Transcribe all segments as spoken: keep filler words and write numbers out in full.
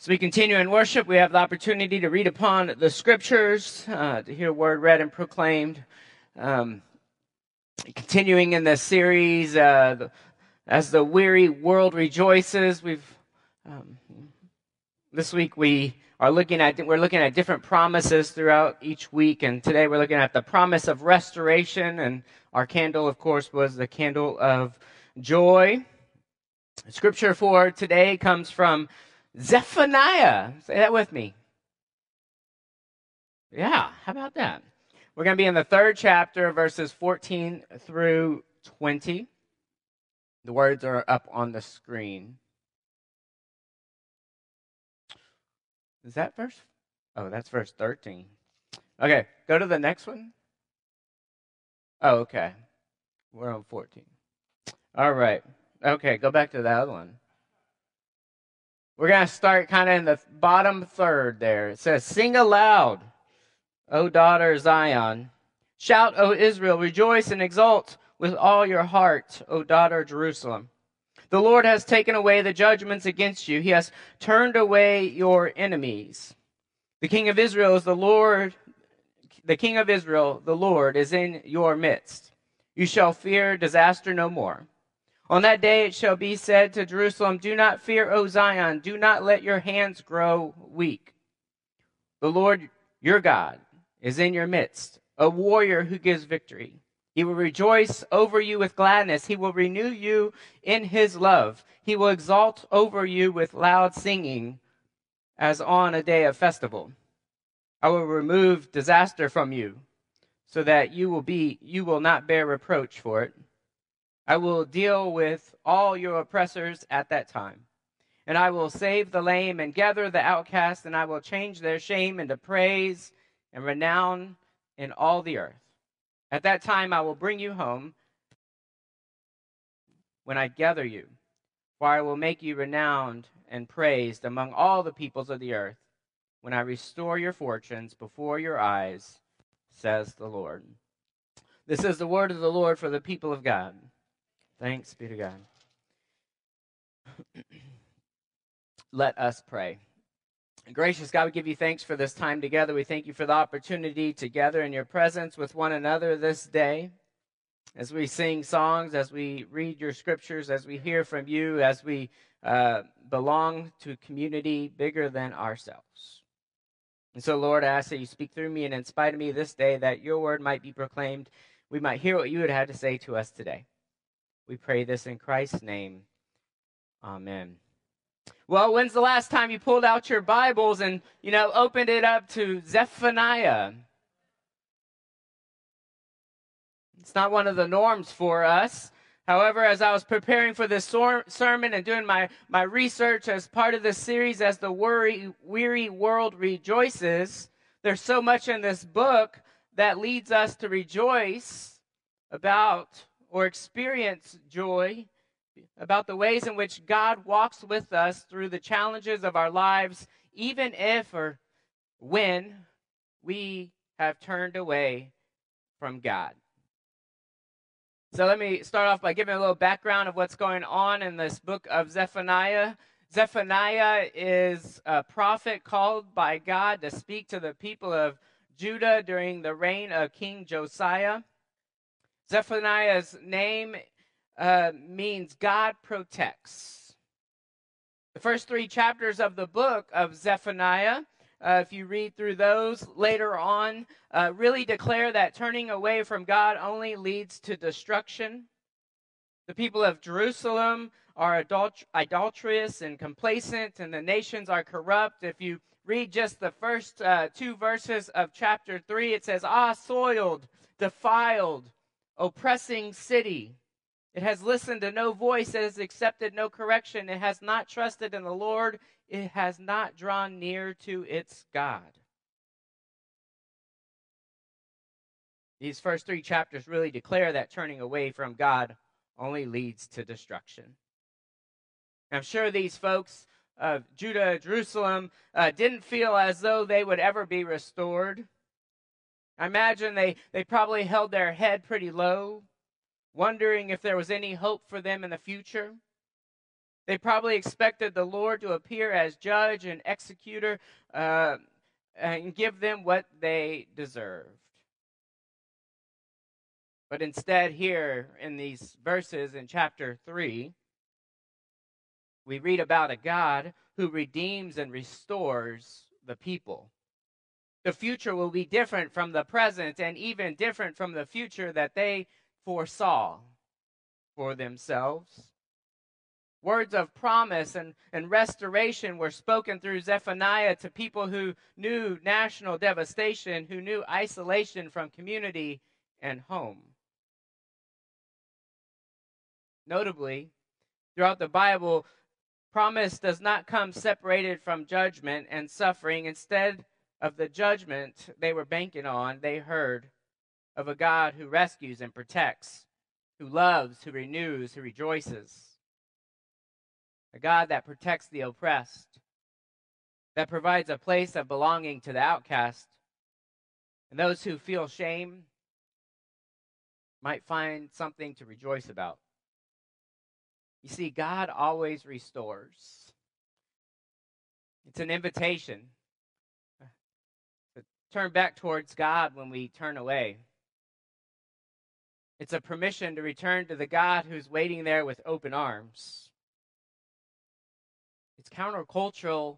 As we continue in worship, we have the opportunity to read upon the scriptures, uh, to hear word read and proclaimed. Um, continuing in this series, uh, the, as the weary world rejoices, we've um, this week we are looking at we're looking at different promises throughout each week, and today we're looking at the promise of restoration. And our candle, of course, was the candle of joy. Scripture for today comes from Zephaniah. Say that with me. Yeah, how about that? We're going to be in the third chapter, verses fourteen through twenty. The words are up on the screen. Is that verse? Oh, that's verse thirteen. Okay, go to the next one. Oh, okay. We're on fourteen. All right. Okay, go back to the other one. We're going to start kind of in the bottom third there. It says, "Sing aloud, O daughter Zion. Shout, O Israel, rejoice and exult with all your heart, O daughter Jerusalem. The Lord has taken away the judgments against you. He has turned away your enemies. The King of Israel is the Lord. The King of Israel, the Lord, is in your midst. You shall fear disaster no more. On that day it shall be said to Jerusalem, do not fear, O Zion. Do not let your hands grow weak. The Lord, your God, is in your midst, a warrior who gives victory. He will rejoice over you with gladness. He will renew you in his love. He will exalt over you with loud singing as on a day of festival. I will remove disaster from you so that you will be you will not bear reproach for it. I will deal with all your oppressors at that time. And I will save the lame and gather the outcast, and I will change their shame into praise and renown in all the earth. At that time I will bring you home when I gather you, for I will make you renowned and praised among all the peoples of the earth, when I restore your fortunes before your eyes, says the Lord." This is the word of the Lord for the people of God. Thanks be to God. Let us pray. Gracious God, we give you thanks for this time together. We thank you for the opportunity to gather in your presence with one another this day. As we sing songs, as we read your scriptures, as we hear from you, as we uh, belong to a community bigger than ourselves. And so, Lord, I ask that you speak through me and in spite of me this day, that your word might be proclaimed. We might hear what you would have to say to us today. We pray this in Christ's name. Amen. Well, when's the last time you pulled out your Bibles and, you know, opened it up to Zephaniah? It's not one of the norms for us. However, as I was preparing for this sor- sermon and doing my, my research as part of this series, as the worry, weary world rejoices, there's so much in this book that leads us to rejoice about or experience joy, about the ways in which God walks with us through the challenges of our lives, even if or when we have turned away from God. So let me start off by giving a little background of what's going on in this book of Zephaniah. Zephaniah is a prophet called by God to speak to the people of Judah during the reign of King Josiah. Zephaniah's name uh, means God protects. The first three chapters of the book of Zephaniah, Uh, if you read through those later on, uh, really declare that turning away from God only leads to destruction. The people of Jerusalem are adult- idolatrous and complacent, and the nations are corrupt. If you read just the first uh, two verses of chapter three, it says, "Ah, soiled, defiled, oppressing city. It has listened to no voice. It has accepted no correction. It has not trusted in the Lord. It has not drawn near to its God." These first three chapters really declare that turning away from God only leads to destruction. I'm sure these folks of Judah, Jerusalem, uh, didn't feel as though they would ever be restored. I imagine they, they probably held their head pretty low, wondering if there was any hope for them in the future. They probably expected the Lord to appear as judge and executor uh, and give them what they deserved. But instead, here in these verses in chapter three, we read about a God who redeems and restores the people. The future will be different from the present and even different from the future that they foresaw for themselves. Words of promise and, and restoration were spoken through Zephaniah to people who knew national devastation, who knew isolation from community and home. Notably, throughout the Bible, promise does not come separated from judgment and suffering. Instead of the judgment they were banking on, they heard of a God who rescues and protects, who loves, who renews, who rejoices. A God that protects the oppressed, that provides a place of belonging to the outcast, and those who feel shame might find something to rejoice about. You see, God always restores. It's an invitation to turn back towards God when we turn away. It's a permission to return to the God who's waiting there with open arms. It's countercultural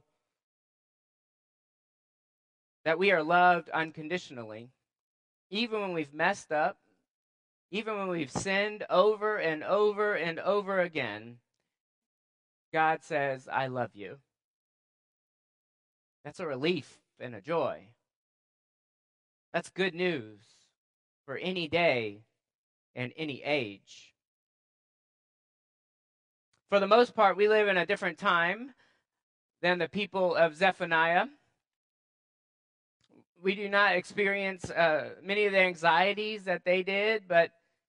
that we are loved unconditionally, even when we've messed up, even when we've sinned over and over and over again. God says, I love you. That's a relief and a joy. That's good news for any day and any age. For the most part, we live in a different time than the people of Zephaniah. We do not experience uh, many of the anxieties that they did, but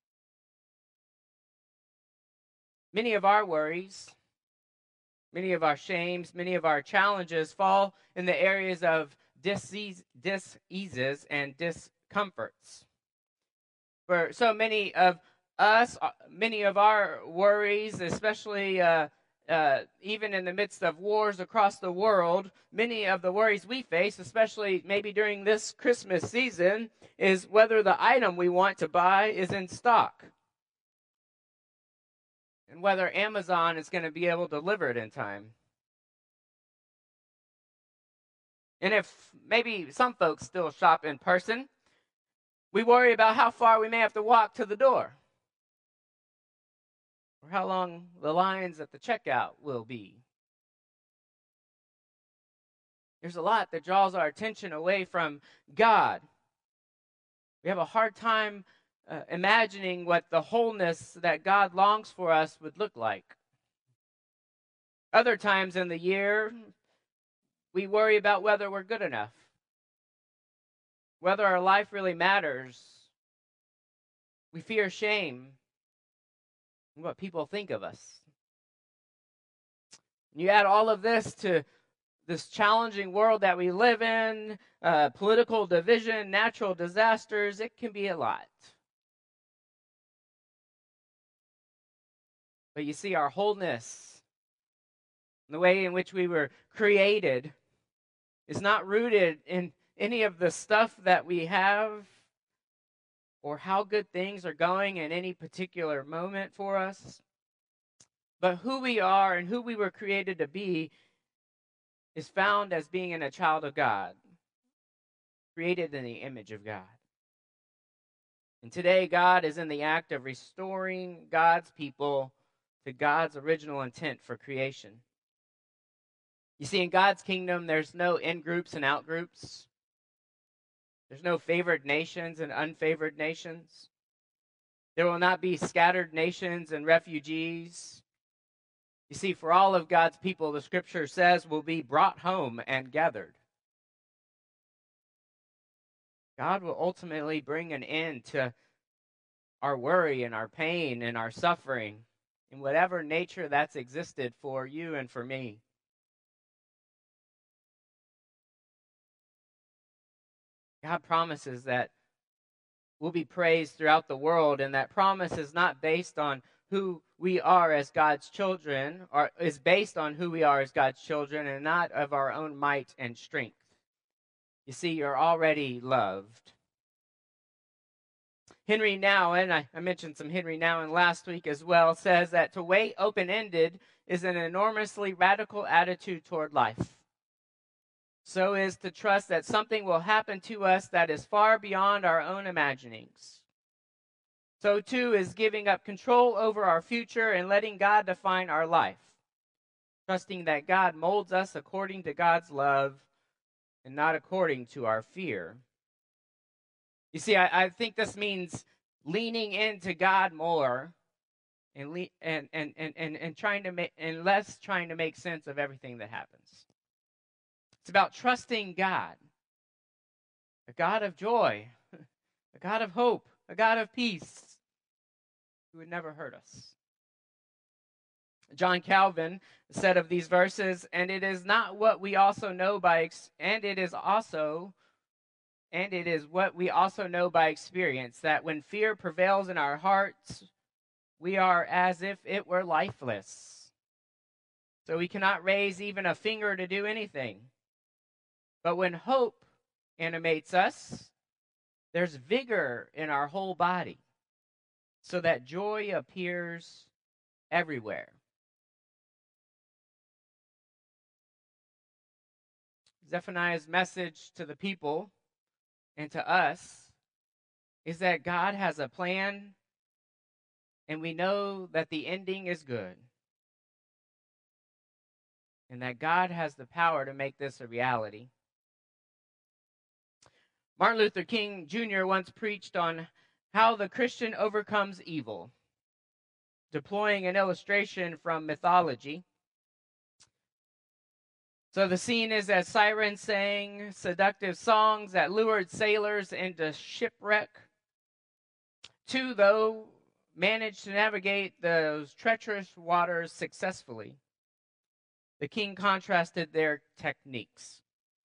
many of our worries, many of our shames, many of our challenges fall in the areas of dis-ease, dis-eases and discomforts. For so many of us, many of our worries, especially uh, uh, even in the midst of wars across the world, many of the worries we face, especially maybe during this Christmas season, is whether the item we want to buy is in stock and whether Amazon is going to be able to deliver it in time. And if maybe some folks still shop in person, we worry about how far we may have to walk to the door, or how long the lines at the checkout will be. There's a lot that draws our attention away from God. We have a hard time uh, imagining what the wholeness that God longs for us would look like. Other times in the year, we worry about whether we're good enough, whether our life really matters. We fear shame and what people think of us. And you add all of this to this challenging world that we live in, uh, political division, natural disasters, it can be a lot. But you see, our wholeness, the way in which we were created, is not rooted in any of the stuff that we have or how good things are going in any particular moment for us. But who we are and who we were created to be is found as being in a child of God, created in the image of God. And today, God is in the act of restoring God's people to God's original intent for creation. You see, in God's kingdom, there's no in-groups and out-groups. There's no favored nations and unfavored nations. There will not be scattered nations and refugees. You see, for all of God's people, the scripture says, will be brought home and gathered. God will ultimately bring an end to our worry and our pain and our suffering in whatever nature that's existed for you and for me. God promises that we'll be praised throughout the world, and that promise is not based on who we are as God's children, or is based on who we are as God's children, and not of our own might and strength. You see, you're already loved. Henry Nouwen, I, I mentioned some Henry Nouwen last week as well, says that to wait open-ended is an enormously radical attitude toward life. So is to trust that something will happen to us that is far beyond our own imaginings. So too is giving up control over our future and letting God define our life, trusting that God molds us according to God's love and not according to our fear. You see, I, I think this means leaning into God more and, le- and, and, and, and, and trying to make and less trying to make sense of everything that happens. It's about trusting God, a God of joy, a God of hope, a God of peace, who would never hurt us. John Calvin said of these verses, and it is not what we also know by, ex- and it is also, and it is what we also know by experience, that when fear prevails in our hearts, we are as if it were lifeless. So we cannot raise even a finger to do anything. But when hope animates us, there's vigor in our whole body, so that joy appears everywhere. Zephaniah's message to the people and to us is that God has a plan, and we know that the ending is good, and that God has the power to make this a reality. Martin Luther King Junior once preached on how the Christian overcomes evil, deploying an illustration from mythology. So the scene is as sirens sang seductive songs that lured sailors into shipwreck. Two, though, managed to navigate those treacherous waters successfully. The king contrasted their techniques.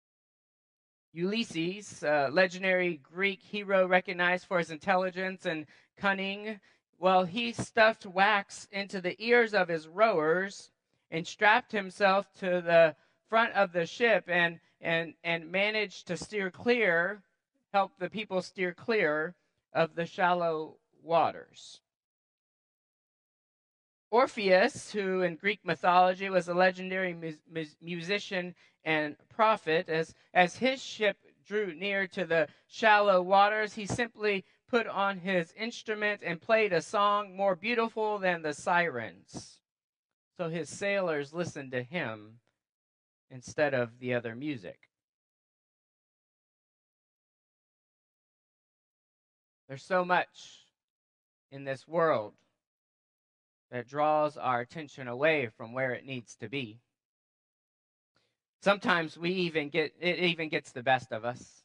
Ulysses, a legendary Greek hero recognized for his intelligence and cunning, well, he stuffed wax into the ears of his rowers and strapped himself to the front of the ship and, and, and managed to steer clear, help the people steer clear of the shallow waters. Orpheus, who in Greek mythology was a legendary mu- mu- musician and prophet, as, as his ship drew near to the shallow waters, he simply put on his instrument and played a song more beautiful than the sirens. So his sailors listened to him instead of the other music. There's so much in this world that draws our attention away from where it needs to be. Sometimes we even get it even gets the best of us.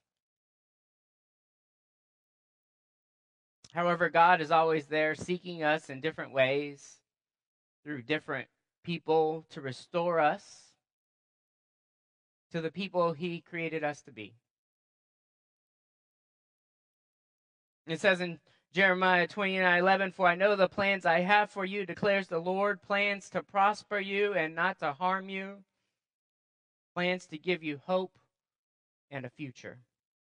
However, God is always there seeking us in different ways through different people to restore us to the people he created us to be. It says in Jeremiah twenty-nine eleven, "For I know the plans I have for you, declares the Lord, plans to prosper you and not to harm you, plans to give you hope and a future."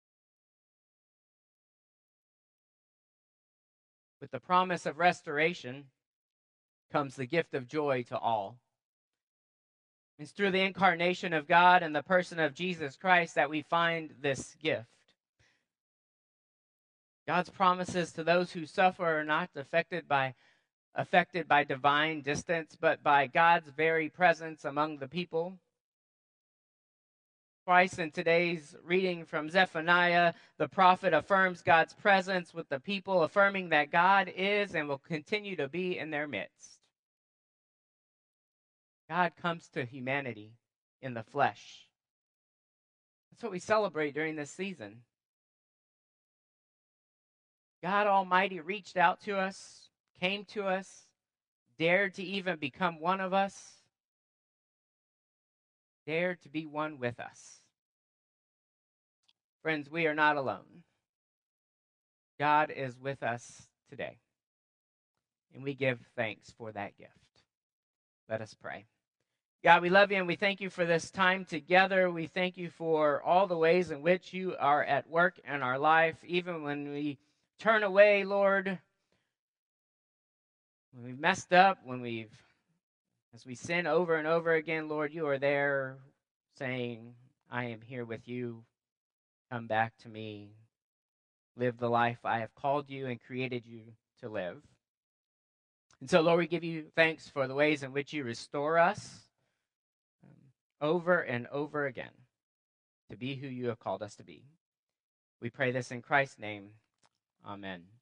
With the promise of restoration comes the gift of joy to all. It's through the incarnation of God and the person of Jesus Christ that we find this gift. God's promises to those who suffer are not affected by affected by divine distance, but by God's very presence among the people. Twice in today's reading from Zephaniah, the prophet affirms God's presence with the people, affirming that God is and will continue to be in their midst. God comes to humanity in the flesh. That's what we celebrate during this season. God Almighty reached out to us, came to us, dared to even become one of us, dared to be one with us. Friends, we are not alone. God is with us today. and we give thanks for that gift. Let us pray. God, we love you and we thank you for this time together. We thank you for all the ways in which you are at work in our life, even when we turn away, Lord, when we've messed up, when we've, as we sin over and over again, Lord, you are there saying, I am here with you. Come back to me. Live the life I have called you and created you to live. And so, Lord, we give you thanks for the ways in which you restore us um, over and over again to be who you have called us to be. We pray this in Christ's name. Amen.